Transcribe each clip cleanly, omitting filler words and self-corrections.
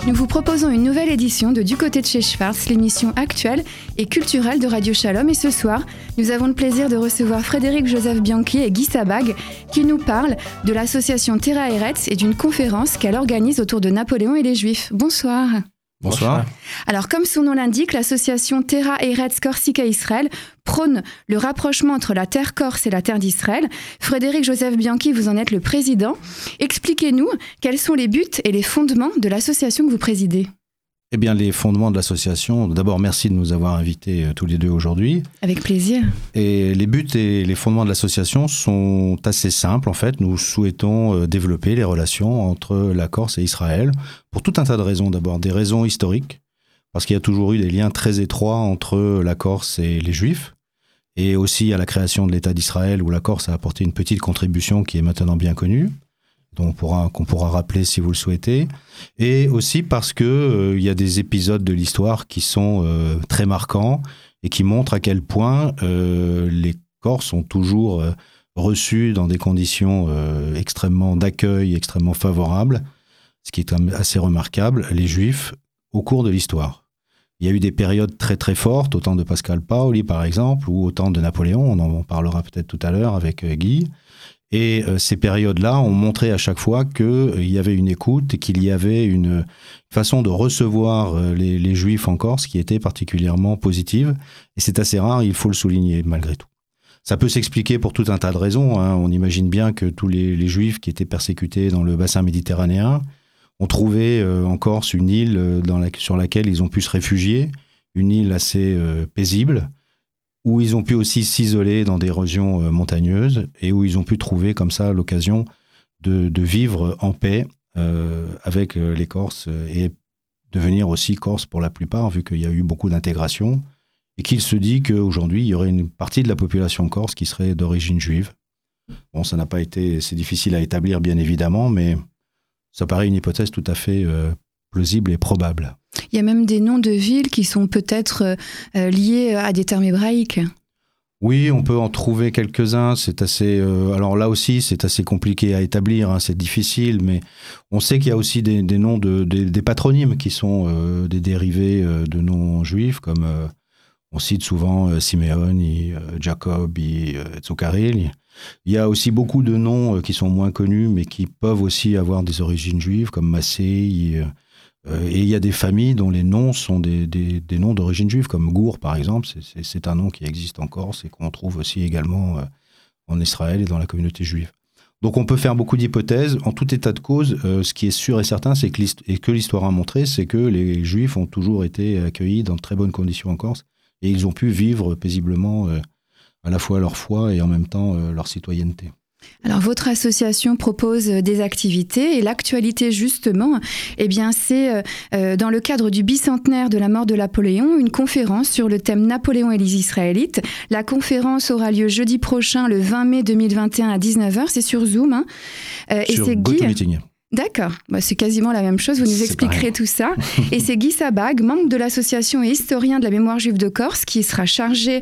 Nous vous proposons une nouvelle édition de Du côté de chez Schwartz, l'émission actuelle et culturelle de Radio Shalom. Et ce soir, nous avons le plaisir de recevoir Frédéric Joseph Bianchi et Guy Sabag qui nous parlent de l'association Terra Eretz et d'une conférence qu'elle organise autour de Napoléon et les Juifs. Bonsoir. Bonsoir. Alors, comme son nom l'indique, l'association Terra Eretz Corsica Israël prône le rapprochement entre la terre corse et la terre d'Israël. Frédéric Joseph Bianchi, vous en êtes le président. Expliquez-nous quels sont les buts et les fondements de l'association que vous présidez. Eh bien, les fondements de l'association, d'abord, merci de nous avoir invités tous les deux aujourd'hui. Avec plaisir. Et les buts et les fondements de l'association sont assez simples, en fait. Nous souhaitons développer les relations entre la Corse et Israël, pour tout un tas de raisons. D'abord, des raisons historiques, parce qu'il y a toujours eu des liens très étroits entre la Corse et les Juifs, et aussi à la création de l'État d'Israël, où la Corse a apporté une petite contribution qui est maintenant bien connue, qu'on pourra rappeler si vous le souhaitez, et aussi parce que y a des épisodes de l'histoire qui sont très marquants et qui montrent à quel point les Corses ont toujours reçu dans des conditions extrêmement d'accueil, extrêmement favorables, ce qui est assez remarquable, les Juifs au cours de l'histoire. Il y a eu des périodes très très fortes, au temps de Pascal Paoli par exemple, ou au temps de Napoléon, on en parlera peut-être tout à l'heure avec Guy. Et ces périodes-là ont montré à chaque fois qu'il y avait une écoute et qu'il y avait une façon de recevoir les Juifs en Corse qui était particulièrement positive. Et c'est assez rare, il faut le souligner malgré tout. Ça peut s'expliquer pour tout un tas de raisons. On imagine bien que tous les Juifs qui étaient persécutés dans le bassin méditerranéen ont trouvé en Corse une île sur laquelle ils ont pu se réfugier, une île assez paisible, où ils ont pu aussi s'isoler dans des régions montagneuses et où ils ont pu trouver comme ça l'occasion de vivre en paix avec les Corses et devenir aussi Corse pour la plupart, vu qu'il y a eu beaucoup d'intégration et qu'il se dit qu'aujourd'hui, il y aurait une partie de la population corse qui serait d'origine juive. Bon, ça n'a pas été... C'est difficile à établir, bien évidemment, mais ça paraît une hypothèse tout à fait plausible et probable. Il y a même des noms de villes qui sont peut-être liés à des termes hébraïques. Oui, on peut en trouver quelques-uns. C'est assez. Alors là aussi, c'est assez compliqué à établir. C'est difficile, mais on sait qu'il y a aussi des noms des patronymes qui sont des dérivés de noms juifs, comme on cite souvent Simeon, Jacob, Tzokaril. Il y a aussi beaucoup de noms qui sont moins connus, mais qui peuvent aussi avoir des origines juives, comme Massé. Et il y a des familles dont les noms sont des noms d'origine juive, comme Gour, par exemple. C'est un nom qui existe en Corse et qu'on trouve aussi également en Israël et dans la communauté juive. Donc on peut faire beaucoup d'hypothèses. En tout état de cause, ce qui est sûr et certain, c'est que l'histoire a montré, c'est que les Juifs ont toujours été accueillis dans de très bonnes conditions en Corse et ils ont pu vivre paisiblement à la fois leur foi et en même temps leur citoyenneté. Alors, votre association propose des activités et l'actualité, justement, eh bien, c'est dans le cadre du bicentenaire de la mort de Napoléon, une conférence sur le thème Napoléon et les Israélites. La conférence aura lieu jeudi prochain, le 20 mai 2021 à 19h. C'est sur Zoom. Et c'est GoToMeeting. D'accord, c'est quasiment la même chose, vous nous expliquerez tout ça. Et c'est Guy Sabag, membre de l'association et historien de la mémoire juive de Corse, qui sera chargé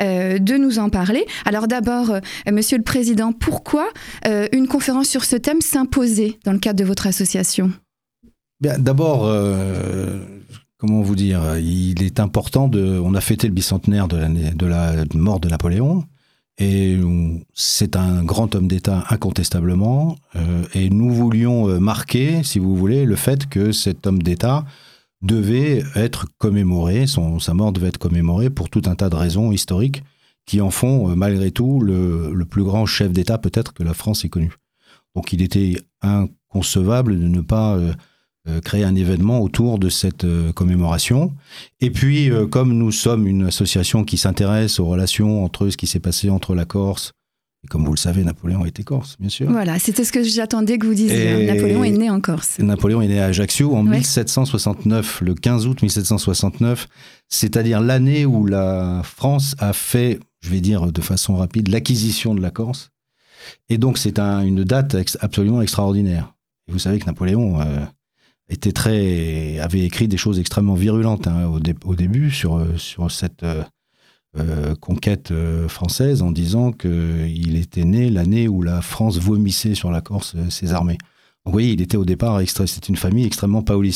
de nous en parler. Alors d'abord, Monsieur le Président, pourquoi une conférence sur ce thème s'imposait dans le cadre de votre association ? Bien, d'abord, comment vous dire, il est important on a fêté le bicentenaire de la mort de Napoléon. Et c'est un grand homme d'État incontestablement, et nous voulions marquer, si vous voulez, le fait que cet homme d'État devait être commémoré, sa mort devait être commémorée pour tout un tas de raisons historiques qui en font malgré tout le plus grand chef d'État peut-être que la France ait connu. Donc il était inconcevable de ne pas créer un événement autour de cette commémoration. Et puis, comme nous sommes une association qui s'intéresse aux relations entre ce qui s'est passé entre la Corse, et comme vous le savez, Napoléon était corse, bien sûr. Voilà, c'était ce que j'attendais que vous disiez. Napoléon est né en Corse. Napoléon est né à Ajaccio en 1769, le 15 août 1769, c'est-à-dire l'année où la France a fait, je vais dire de façon rapide, l'acquisition de la Corse. Et donc, c'est une date absolument extraordinaire. Et vous savez que Napoléon avait écrit des choses extrêmement virulentes au début sur cette conquête française, en disant qu'il était né l'année où la France vomissait sur la Corse ses armées. Donc, vous voyez, il était au départ, c'était une famille extrêmement pauliste.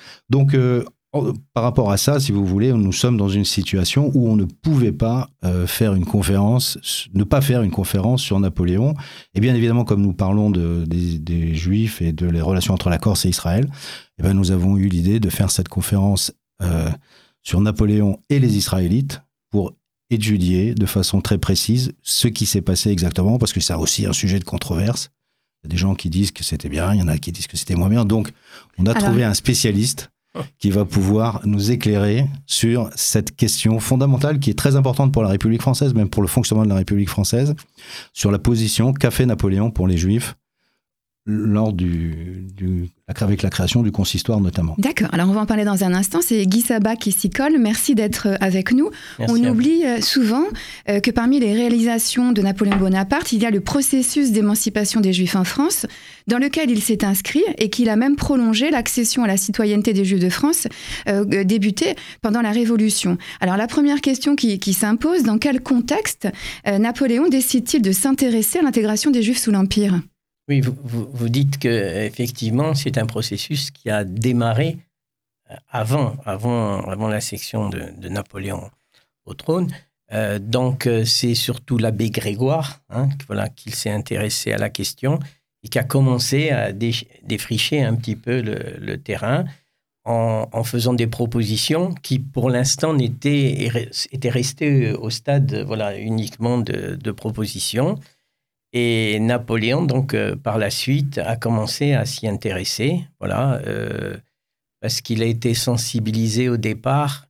Donc, par rapport à ça, si vous voulez, nous sommes dans une situation où on ne pouvait pas ne pas faire une conférence sur Napoléon. Et bien évidemment, comme nous parlons des Juifs et les relations entre la Corse et Israël, eh bien, nous avons eu l'idée de faire cette conférence sur Napoléon et les Israélites pour étudier de façon très précise ce qui s'est passé exactement, parce que c'est aussi un sujet de controverse. Il y a des gens qui disent que c'était bien, il y en a qui disent que c'était moins bien. Donc, on a trouvé un spécialiste qui va pouvoir nous éclairer sur cette question fondamentale qui est très importante pour la République française, même pour le fonctionnement de la République française, sur la position qu'a fait Napoléon pour les Juifs lors avec la création du consistoire notamment. D'accord, alors on va en parler dans un instant. C'est Guy Sabat qui s'y colle. Merci d'être avec nous. Merci. On oublie souvent que parmi les réalisations de Napoléon Bonaparte, il y a le processus d'émancipation des Juifs en France, dans lequel il s'est inscrit et qu'il a même prolongé l'accession à la citoyenneté des Juifs de France débutée pendant la Révolution. Alors la première question qui s'impose, dans quel contexte Napoléon décide-t-il de s'intéresser à l'intégration des Juifs sous l'Empire ? Oui, vous dites qu'effectivement, c'est un processus qui a démarré avant l'accession de Napoléon au trône. Donc, c'est surtout l'abbé Grégoire qu'il s'est intéressé à la question et qui a commencé à défricher un petit peu le terrain en faisant des propositions qui, pour l'instant, étaient restées au stade uniquement de propositions. Et Napoléon, donc, par la suite, a commencé à s'y intéresser, parce qu'il a été sensibilisé au départ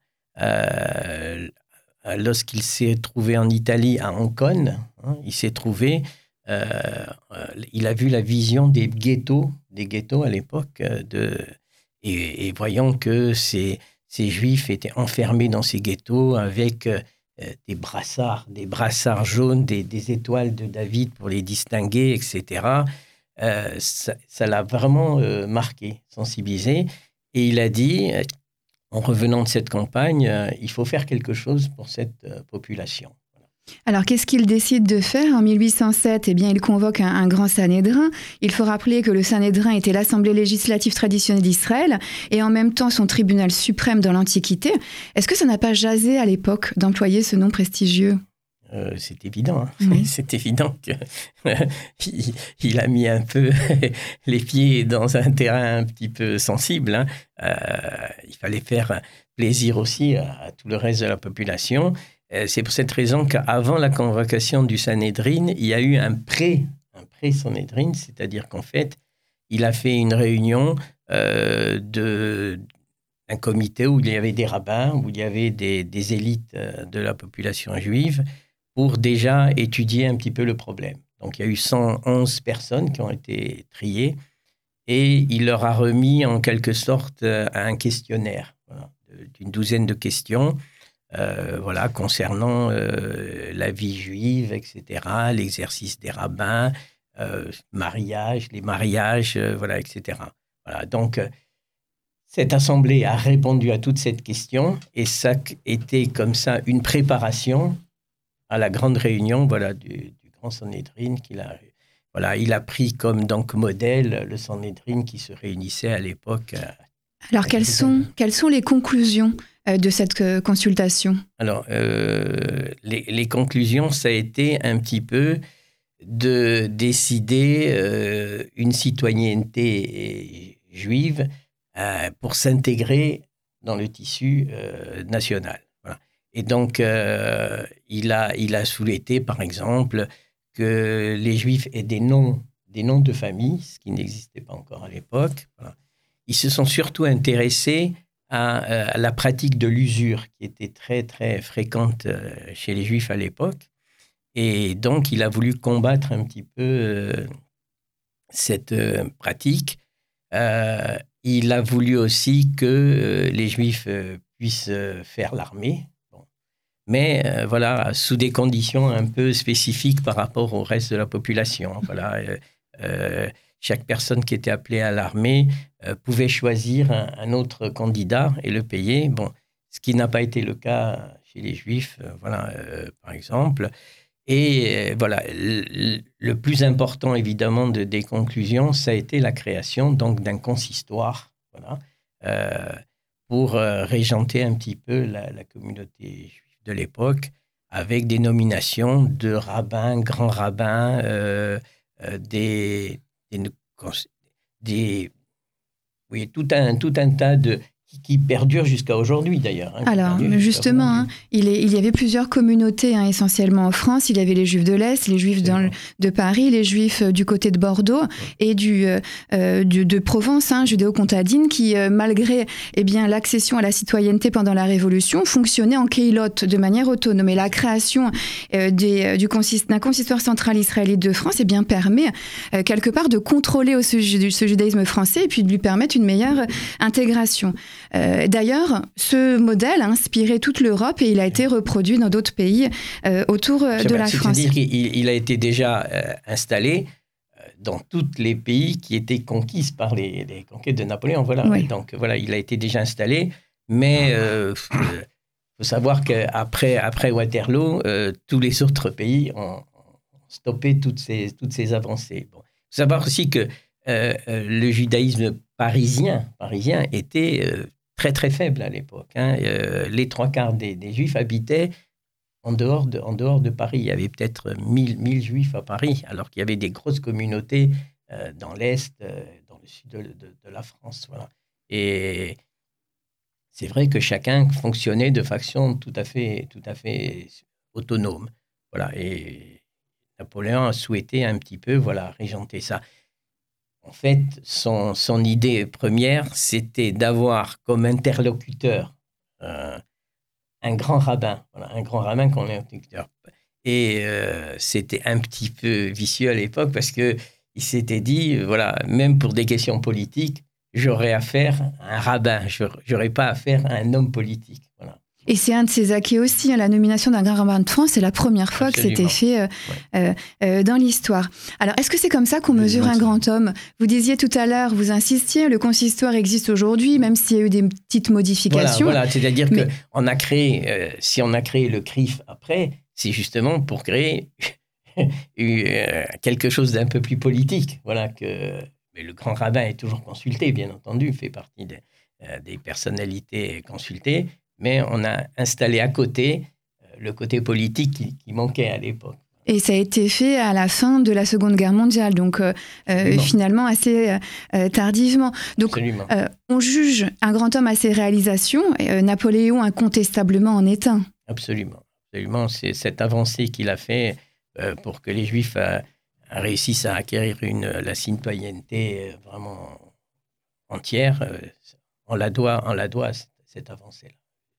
lorsqu'il s'est trouvé en Italie, à Ancône. Il s'est trouvé, il a vu la vision des ghettos à l'époque, et voyant que ces Juifs étaient enfermés dans ces ghettos avec des brassards jaunes, des étoiles de David pour les distinguer, etc. Ça l'a vraiment marqué, sensibilisé. Et il a dit, en revenant de cette campagne, il faut faire quelque chose pour cette population. Alors, qu'est-ce qu'il décide de faire en 1807 ? Eh bien, il convoque un grand Sanhédrin. Il faut rappeler que le Sanhédrin était l'assemblée législative traditionnelle d'Israël et en même temps son tribunal suprême dans l'Antiquité. Est-ce que ça n'a pas jasé à l'époque d'employer ce nom prestigieux ? C'est évident. Oui. C'est évident qu'il a mis un peu les pieds dans un terrain un petit peu sensible. Il fallait faire plaisir aussi à tout le reste de la population. C'est pour cette raison qu'avant la convocation du Sanhédrin, il y a eu un pré-Sanhédrin, c'est-à-dire qu'en fait, il a fait une réunion d'un comité où il y avait des rabbins, où il y avait des élites de la population juive, pour déjà étudier un petit peu le problème. Donc, il y a eu 111 personnes qui ont été triées et il leur a remis en quelque sorte un questionnaire d'une douzaine de questions concernant la vie juive, etc., l'exercice des rabbins, les mariages, etc. Donc, cette assemblée a répondu à toute cette question et ça était comme ça une préparation à la grande réunion du grand Sanhédrin il a pris comme donc modèle le Sanhédrin qui se réunissait à l'époque. Alors, quelles sont les conclusions de cette consultation ? Alors, les conclusions, ça a été un petit peu de décider une citoyenneté juive pour s'intégrer dans le tissu national. Voilà. Et donc, il a souhaité, par exemple, que les Juifs aient des noms de famille, ce qui n'existait pas encore à l'époque. Voilà. Ils se sont surtout intéressés à la pratique de l'usure, qui était très, très fréquente chez les Juifs à l'époque. Et donc, il a voulu combattre un petit peu cette pratique. Il a voulu aussi que les Juifs puissent faire l'armée. Bon. Mais sous des conditions un peu spécifiques par rapport au reste de la population. Chaque personne qui était appelée à l'armée pouvait choisir un autre candidat et le payer. Bon, ce qui n'a pas été le cas chez les Juifs, par exemple. Et le plus important, évidemment, des conclusions, ça a été la création donc d'un consistoire, pour régenter un petit peu la communauté juive de l'époque, avec des nominations de rabbins, grands rabbins, tout un tas qui perdure jusqu'à aujourd'hui d'ailleurs. Alors justement, il y avait plusieurs communautés essentiellement en France. Il y avait les Juifs de l'Est, les Juifs de Paris, les Juifs du côté de Bordeaux et de Provence, judéo-comtadine, qui malgré l'accession à la citoyenneté pendant la Révolution, fonctionnaient en keilotes de manière autonome. Et la création d'un consistoire central israélite de France permet quelque part de contrôler ce judaïsme français et puis de lui permettre une meilleure intégration. D'ailleurs, ce modèle a inspiré toute l'Europe et il a été reproduit dans d'autres pays autour de la France. C'est-à-dire qu'il a été déjà installé dans tous les pays qui étaient conquis par les conquêtes de Napoléon. Voilà. Oui. Donc voilà, il a été déjà installé, mais faut savoir qu'après Waterloo, tous les autres pays ont stoppé toutes ces avancées. Bon. Il faut savoir aussi que le judaïsme parisien était très très faible à l'époque. Les 3/4 des Juifs habitaient en dehors de Paris. Il y avait peut-être 1000 Juifs à Paris, alors qu'il y avait des grosses communautés dans l'Est, dans le sud de la France. Voilà. Et c'est vrai que chacun fonctionnait de façon tout à fait autonome. Voilà. Et Napoléon a souhaité un petit peu régenter ça. En fait, son idée première, c'était d'avoir comme interlocuteur un grand rabbin comme interlocuteur. Et c'était un petit peu vicieux à l'époque parce qu'il s'était dit, même pour des questions politiques, j'aurais affaire à un rabbin, j'aurais pas affaire à un homme politique. Voilà. Et c'est un de ses acquis aussi, la nomination d'un grand rabbin de France, c'est la première fois que c'était fait dans l'histoire. Alors, est-ce que c'est comme ça qu'on mesure un grand homme ? Vous disiez tout à l'heure, vous insistiez, le consistoire existe aujourd'hui, même s'il y a eu des petites modifications. Voilà. C'est-à-dire que si on a créé le CRIF après, c'est justement pour créer quelque chose d'un peu plus politique. Mais le grand rabbin est toujours consulté, bien entendu, fait partie des personnalités consultées. Mais on a installé à côté le côté politique qui manquait à l'époque. Et ça a été fait à la fin de la Seconde Guerre mondiale, donc finalement assez tardivement. Donc on juge un grand homme à ses réalisations, Napoléon incontestablement en est un. Absolument. C'est cette avancée qu'il a fait pour que les Juifs réussissent à acquérir la citoyenneté vraiment entière. On la doit à cette avancée-là.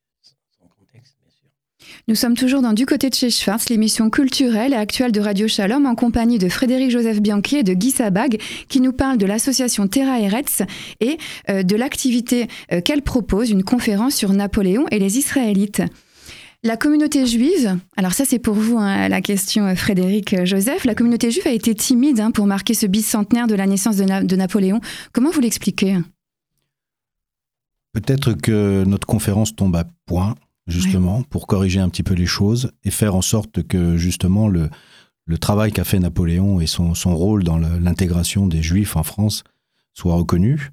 Nous sommes toujours dans Du côté de chez Schwartz, l'émission culturelle et actuelle de Radio Shalom, en compagnie de Frédéric-Joseph Bianchi et de Guy Sabag, qui nous parle de l'association Terra Eretz et de l'activité qu'elle propose, une conférence sur Napoléon et les Israélites. La communauté juive, alors ça c'est pour vous la question Frédéric-Joseph, la communauté juive a été timide pour marquer ce bicentenaire de la naissance de Napoléon. Comment vous l'expliquez ? Peut-être que notre conférence tombe à point, justement, pour corriger un petit peu les choses et faire en sorte que, justement, le travail qu'a fait Napoléon et son rôle dans l'intégration des Juifs en France soit reconnu.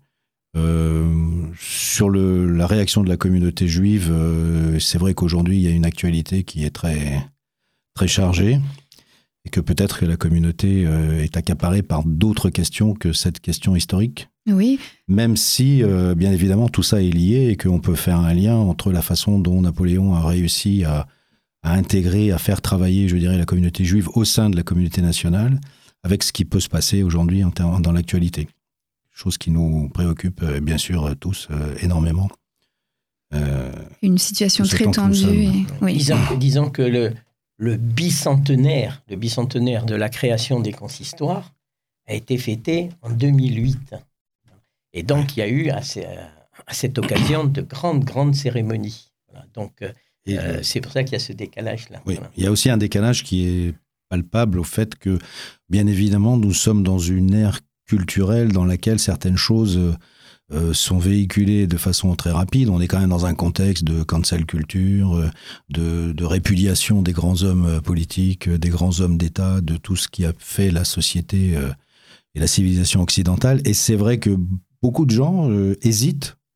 Sur la réaction de la communauté juive, c'est vrai qu'aujourd'hui, il y a une actualité qui est très, très chargée et que peut-être que la communauté est accaparée par d'autres questions que cette question historique. Oui. Même si, bien évidemment, tout ça est lié et qu'on peut faire un lien entre la façon dont Napoléon a réussi à intégrer, à faire travailler, je dirais, la communauté juive au sein de la communauté nationale, avec ce qui peut se passer aujourd'hui dans l'actualité. Chose qui nous préoccupe, bien sûr, tous énormément. Une situation très tendue. Oui. Disons que le bicentenaire de la création des consistoires a été fêté en 2008. Et donc, il y a eu à cette occasion de grandes cérémonies. Voilà. Donc, c'est pour ça qu'il y a ce décalage-là. Oui, voilà. Il y a aussi un décalage qui est palpable au fait que, bien évidemment, nous sommes dans une ère culturelle dans laquelle certaines choses sont véhiculées de façon très rapide. On est quand même dans un contexte de cancel culture, de répudiation des grands hommes politiques, des grands hommes d'État, de tout ce qui a fait la société et la civilisation occidentale. Et c'est vrai que beaucoup de gens hésitent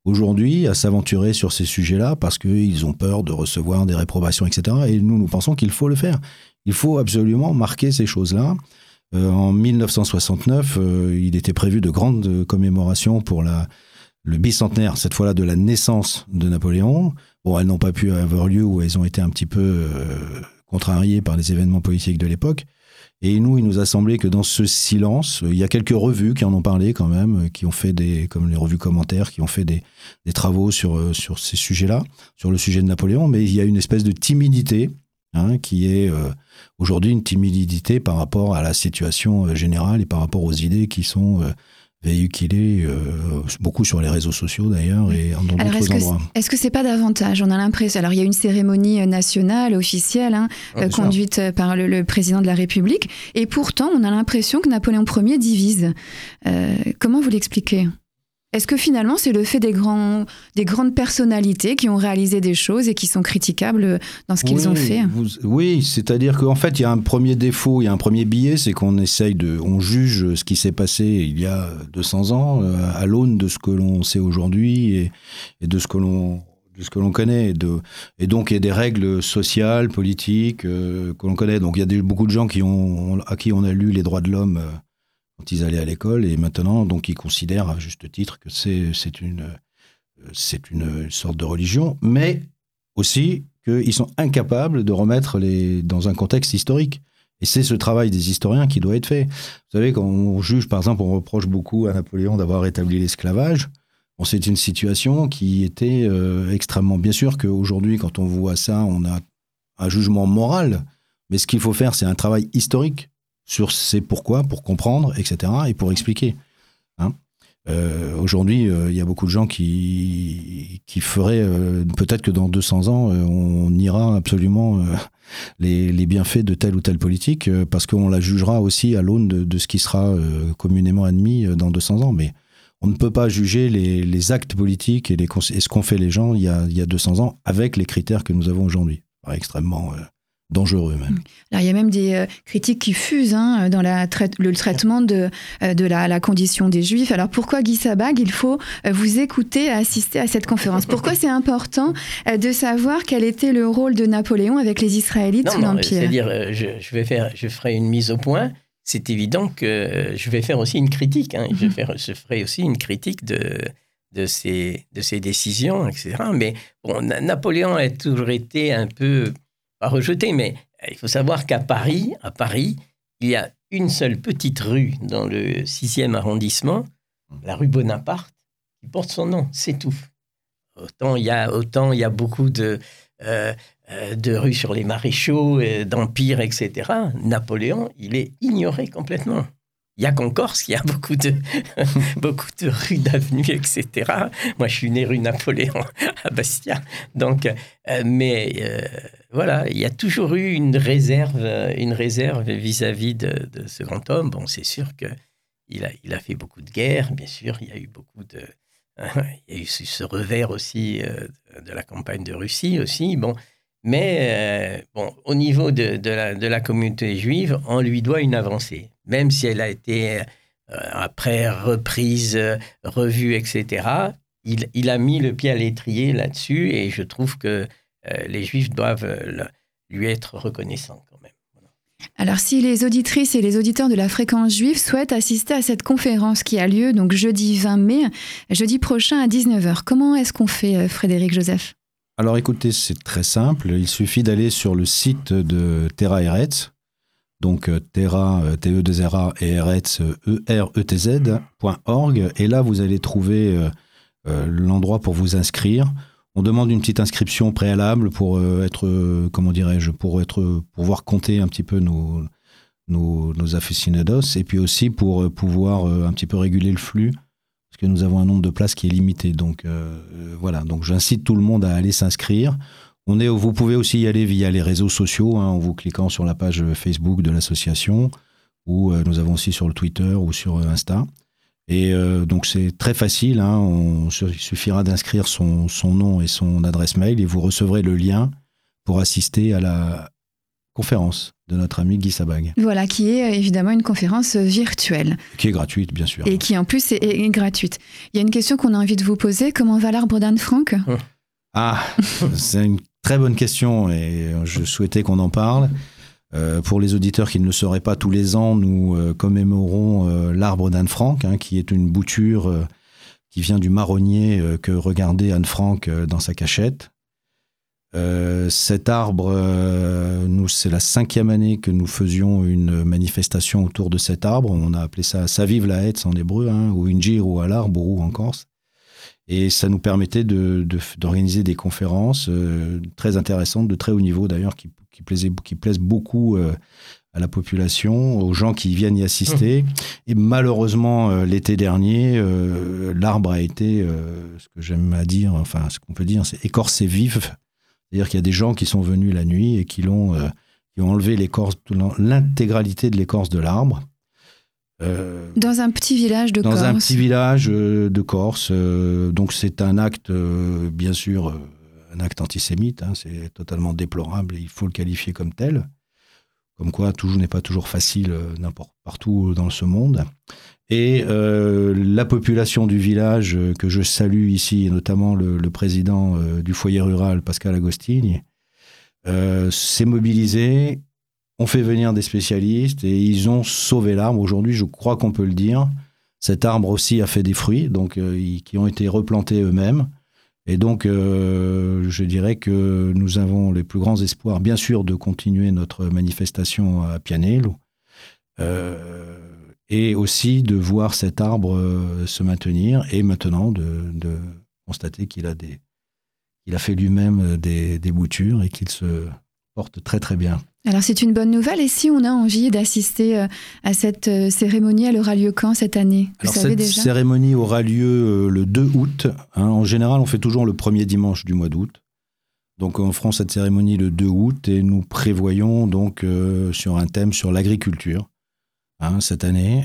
aujourd'hui à s'aventurer sur ces sujets-là parce qu'ils ont peur de recevoir des réprobations, etc. Et nous pensons qu'il faut le faire. Il faut absolument marquer ces choses-là. En 1969, il était prévu de grandes commémorations pour le bicentenaire, cette fois-là, de la naissance de Napoléon. Bon, elles n'ont pas pu avoir lieu ou elles ont été un petit peu contrariées par les événements politiques de l'époque. Et il nous a semblé que dans ce silence, il y a quelques revues qui en ont parlé quand même, qui ont fait comme les revues commentaires, qui ont fait des travaux sur ces sujets-là, sur le sujet de Napoléon, mais il y a une espèce de timidité, qui est aujourd'hui une timidité par rapport à la situation générale et par rapport aux idées qui sont véhiculées beaucoup sur les réseaux sociaux d'ailleurs et dans d'autres endroits. Est-ce que c'est pas davantage? On a l'impression. Alors il y a une cérémonie nationale officielle conduite par le président de la République, et pourtant on a l'impression que Napoléon Ier divise. Comment vous l'expliquez? Est-ce que finalement c'est le fait des grandes personnalités qui ont réalisé des choses et qui sont critiquables dans ce qu'ils ont fait? Oui, c'est-à-dire qu'en fait il y a un premier défaut, il y a un premier biais, c'est qu'on on juge ce qui s'est passé il y a 200 ans à l'aune de ce que l'on sait aujourd'hui et de ce que l'on connaît, et donc il y a des règles sociales, politiques que l'on connaît. Donc il y a beaucoup de gens à qui on a lu les droits de l'homme quand ils allaient à l'école, et maintenant, donc, ils considèrent à juste titre que c'est une sorte de religion, mais aussi qu'ils sont incapables de remettre dans un contexte historique. Et c'est ce travail des historiens qui doit être fait. Vous savez, quand on juge, par exemple, on reproche beaucoup à Napoléon d'avoir établi l'esclavage. Bon, c'est une situation qui était extrêmement... Bien sûr qu'aujourd'hui, quand on voit ça, on a un jugement moral, mais ce qu'il faut faire, c'est un travail historique sur ces pourquoi, pour comprendre, etc., et pour expliquer. Aujourd'hui, il y a beaucoup de gens qui feraient... peut-être que dans 200 ans, on ira absolument les bienfaits de telle ou telle politique, parce qu'on la jugera aussi à l'aune de ce qui sera communément admis dans 200 ans. Mais on ne peut pas juger les actes politiques et ce qu'ont fait les gens il y a 200 ans avec les critères que nous avons aujourd'hui. Extrêmement... dangereux même. Alors, il y a même des critiques qui fusent dans le traitement de la condition des Juifs. Alors pourquoi, Guy Sabag, il faut vous écouter et assister à cette conférence? Pourquoi c'est important de savoir quel était le rôle de Napoléon avec les Israélites sous l'Empire? C'est-à-dire, je ferai une mise au point. C'est évident que je vais faire aussi une critique. Je ferai aussi une critique de ces décisions, etc. Mais bon, Napoléon a toujours été un peu... pas rejeté, mais il faut savoir qu'à Paris, il y a une seule petite rue dans le 6e arrondissement, la rue Bonaparte, qui porte son nom, c'est tout. Autant il y a beaucoup de rues sur les maréchaux, d'empires, etc. Napoléon, il est ignoré complètement. Il y a qu'en Corse, il y a beaucoup de rues, d'avenues, etc. Moi, je suis né rue Napoléon à Bastia. Donc, voilà, il y a toujours eu une réserve vis-à-vis de ce grand homme. Bon, c'est sûr qu'il a fait beaucoup de guerres, bien sûr. Il y a eu il y a eu ce revers aussi de la campagne de Russie aussi. Bon, mais au niveau de la communauté juive, on lui doit une avancée. Même si elle a été après reprise, revue, etc., il a mis le pied à l'étrier là-dessus, et je trouve que les Juifs doivent lui être reconnaissants quand même. Voilà. Alors, si les auditrices et les auditeurs de la Fréquence Juive souhaitent assister à cette conférence qui a lieu donc jeudi 20 mai, jeudi prochain à 19h, comment est-ce qu'on fait, Frédéric Joseph? Alors écoutez, c'est très simple. Il suffit d'aller sur le site de Terra Eretz, donc Terra, T-E-2-R-A et Eretz, E-R-E-T-Z.org. Et là, vous allez trouver l'endroit pour vous inscrire. On demande une petite inscription préalable pour pouvoir compter un petit peu nos aficionados, et puis aussi pour pouvoir un petit peu réguler le flux, parce que nous avons un nombre de places qui est limité. Donc voilà, donc j'incite tout le monde à aller s'inscrire. Vous pouvez aussi y aller via les réseaux sociaux, en vous cliquant sur la page Facebook de l'association, ou nous avons aussi sur le Twitter ou sur Insta. Et donc c'est très facile, il suffira d'inscrire son nom et son adresse mail, et vous recevrez le lien pour assister à la conférence de notre ami Guy Sabag. Voilà, qui est évidemment une conférence virtuelle. Qui est gratuite, bien sûr. Et qui en plus est gratuite. Il y a une question qu'on a envie de vous poser. Comment va l'arbre d'Anne Frank ? Ah, c'est une très bonne question et je souhaitais qu'on en parle. Pour les auditeurs qui ne le sauraient pas, tous les ans, nous commémorons l'arbre d'Anne Frank, qui est une bouture qui vient du marronnier que regardait Anne Frank dans sa cachette. Cet arbre, nous, c'est la 5e année que nous faisions une manifestation autour de cet arbre. On a appelé ça Saviv la Hetz en hébreu, ou Injir ou Alar, Bourou en Corse. Et ça nous permettait d'organiser des conférences très intéressantes, de très haut niveau d'ailleurs, qui plaisent beaucoup à la population, aux gens qui viennent y assister. Et malheureusement, l'été dernier, l'arbre a été, ce que j'aime à dire, enfin ce qu'on peut dire, c'est écorcé vif. C'est-à-dire qu'il y a des gens qui sont venus la nuit et qui ont enlevé l'intégralité de l'écorce de l'arbre. Dans un petit village de Corse. Dans un petit village de Corse. Donc c'est un acte, bien sûr, un acte antisémite. C'est totalement déplorable et il faut le qualifier comme tel. Comme quoi, tout n'est pas toujours facile n'importe partout dans ce monde. Et la population du village, que je salue ici, et notamment le président du foyer rural, Pascal Agostini, s'est mobilisé. On fait venir des spécialistes et ils ont sauvé l'arbre. Aujourd'hui, je crois qu'on peut le dire. Cet arbre aussi a fait des fruits, donc qui ont été replantés eux-mêmes. Et donc, je dirais que nous avons les plus grands espoirs, bien sûr, de continuer notre manifestation à Pianello, et aussi de voir cet arbre se maintenir, et maintenant de constater qu'il a fait lui-même des boutures et qu'il se porte très très bien. Alors c'est une bonne nouvelle, et si on a envie d'assister à cette cérémonie, elle aura lieu quand cette année ? Cette cérémonie aura lieu le 2 août. En général, on fait toujours le premier dimanche du mois d'août. Donc on fera cette cérémonie le 2 août et nous prévoyons donc sur un thème sur l'agriculture cette année.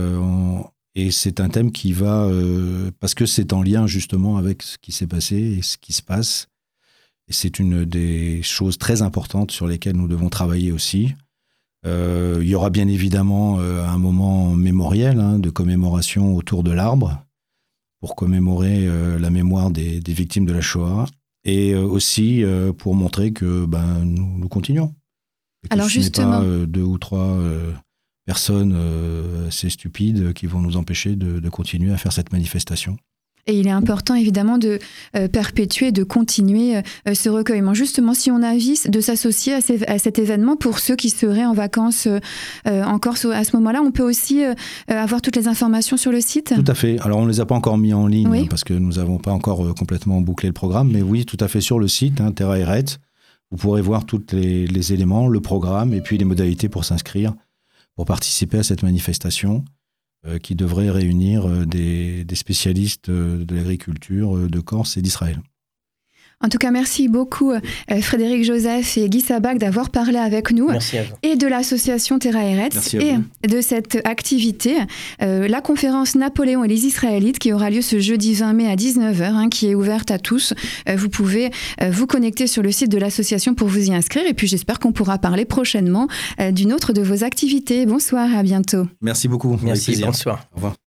Et c'est un thème qui va, parce que c'est en lien justement avec ce qui s'est passé et ce qui se passe. Et c'est une des choses très importantes sur lesquelles nous devons travailler aussi. Il y aura bien évidemment un moment mémoriel de commémoration autour de l'arbre pour commémorer la mémoire des victimes de la Shoah et aussi pour montrer que nous continuons. Et que alors justement, ce n'est pas 2 ou 3 personnes assez stupides qui vont nous empêcher de continuer à faire cette manifestation. Et il est important évidemment de perpétuer, de continuer ce recueillement. Justement, si on a envie de s'associer à cet événement, pour ceux qui seraient en vacances en Corse à ce moment-là, on peut aussi avoir toutes les informations sur le site ? Tout à fait. Alors on ne les a pas encore mis en ligne, oui, parce que nous n'avons pas encore complètement bouclé le programme, mais oui, tout à fait sur le site, Terra Eretz, vous pourrez voir tous les éléments, le programme et puis les modalités pour s'inscrire, pour participer à cette manifestation. Qui devrait réunir des spécialistes de l'agriculture de Corse et d'Israël. En tout cas, merci beaucoup Frédéric Joseph et Guy Sabag d'avoir parlé avec nous. Merci à vous. Et de l'association Terra Eretz et de cette activité, la conférence Napoléon et les Israélites qui aura lieu ce jeudi 20 mai à 19h, qui est ouverte à tous. Vous pouvez vous connecter sur le site de l'association pour vous y inscrire, et puis j'espère qu'on pourra parler prochainement d'une autre de vos activités. Bonsoir, à bientôt. Merci beaucoup. Merci, bonsoir. Au revoir.